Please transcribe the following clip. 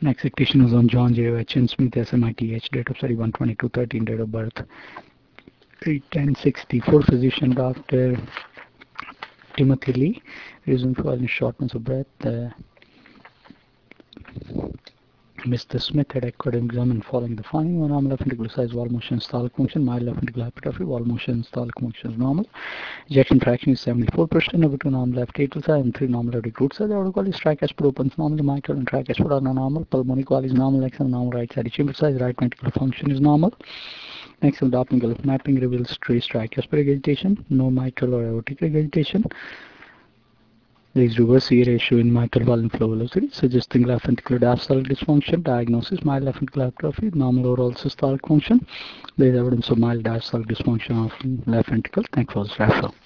Next citation is on John J. H. Smith, SMITH, date of study 1/22/13, date of birth 8/10/64, physician Dr. Timothy Lee, reason for shortness of breath. Mr. Smith had according examined following the finding: one normal left ventricular size, wall motion, systolic function, mild left ventricular hypertrophy, wall motion, systolic function is normal. Ejection fraction is 74%, over 2 normal left atrial size and 3 normal left root size. The aortic wall is tricuspid opens normally, mitral and tricuspid are normal. Pulmonic wall is normal, external normal, right side chamber size, right ventricular function is normal. Next, Doppler mapping reveals trace tricuspid regurgitation, no mitral or aortic regurgitation. There is reverse C ratio in mitral valve flow velocity, suggesting left ventricular diastolic dysfunction. Diagnosis: mild left ventricular hypertrophy, normal overall systolic function. There is evidence of mild diastolic dysfunction of left ventricle. Thanks for this referral.